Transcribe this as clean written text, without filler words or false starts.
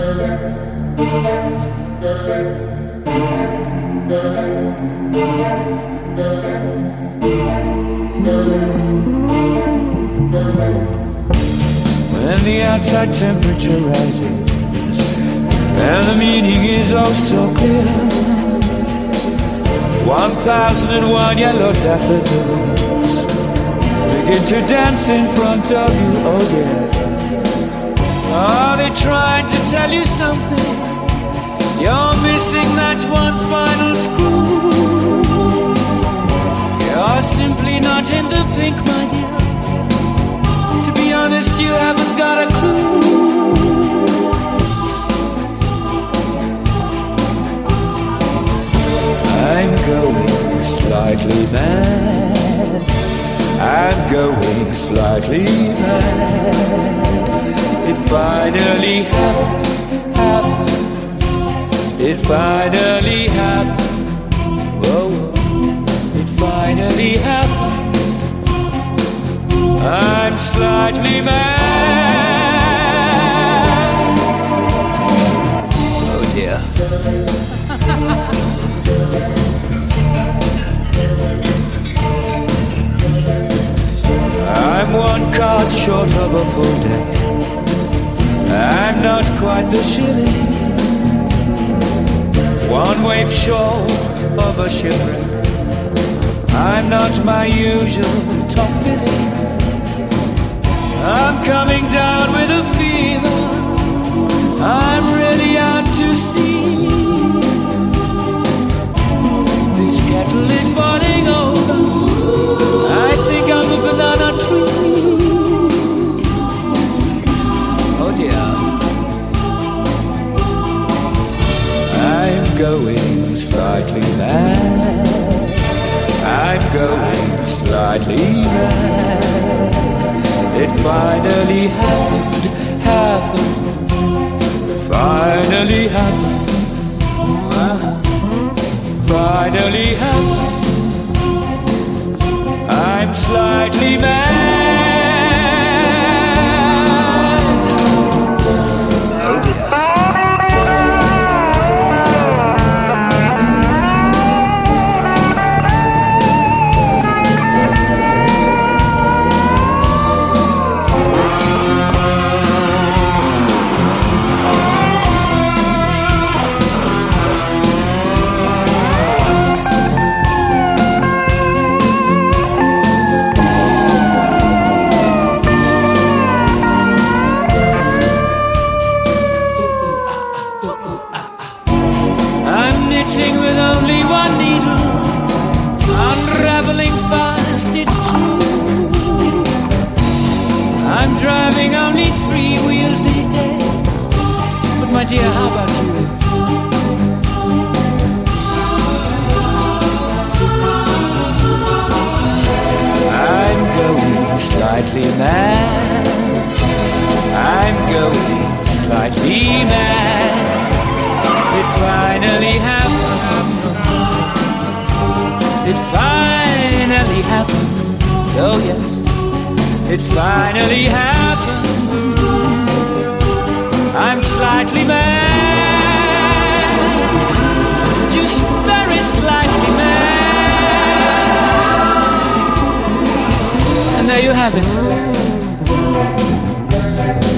When the outside temperature rises and the meaning is oh so clear, 1001 yellow daffodils begin to dance in front of you, oh dear. Are they trying to tell you something? You're missing that one final screw. You're simply not in the pink, my dear. To be honest, you haven't got a clue. I'm going slightly mad. I'm going slightly mad. It finally happened. It finally happened. Whoa. It finally happened. I'm slightly mad. Oh dear. I'm one card short of a full deck. I'm not quite the shilling. One wave short of a shipwreck. I'm not my usual top billing. I'm coming down with a fever. I'm ready out to sea. This kettle is boiling over. I think I'm a banana tree. Oh dear. I'm going slightly mad. I'm going slightly mad. It finally happened. Finally happened. Finally happened. I'm slightly mad. Oh dear. With only one needle, unraveling fast, it's true. I'm driving only 3 wheels these days. But my dear, how about you? I'm going slightly mad. I'm going slightly mad. It finally happened. It finally happened. Oh yes, it finally happened. I'm slightly mad. Just very slightly mad. And there you have it.